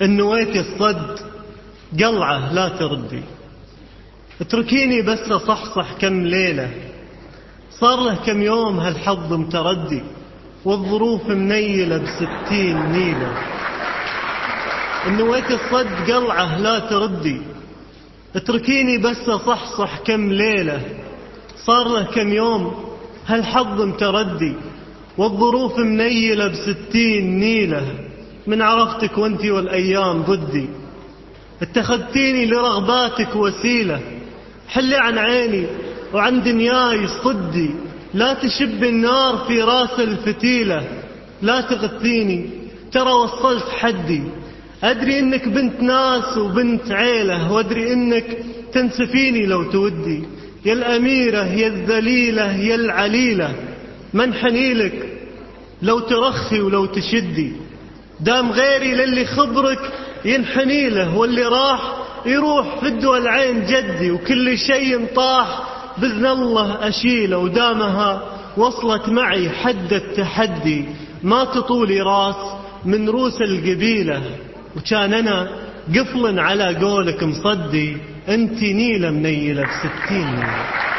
النويت الصد قلعة لا تردي، اتركيني بس أصحصح كم ليلة، صار له كم يوم هالحظ متردي، والظروف منيلة ب60 نيلة. النويت الصد قلعة لا تردي، اتركيني بس أصحصح كم ليلة، صار له كم يوم هالحظ متردي، والظروف منيلة ب60 نيلة. من عرفتك وانتي والأيام ضدي، اتخذتيني لرغباتك وسيلة، حلي عن عيني وعن دنياي صدي، لا تشب النار في راس الفتيلة، لا تغثيني ترى وصلت حدي، أدري إنك بنت ناس وبنت عيلة، وأدري إنك تنسفيني لو تودي، يا الأميرة يا الذليلة يا العليلة، منحني لك لو ترخي ولو تشدي، دام غيري للي خبرك ينحني له، واللي راح يروح في الدول عين جدي، وكل شيء طاح بإذن الله أشيله، ودامها وصلت معي حد التحدي، ما تطولي راس من روس القبيلة، وكان أنا قفل على قولك مصدي، انتي نيلة منيلة ب60 نيلة.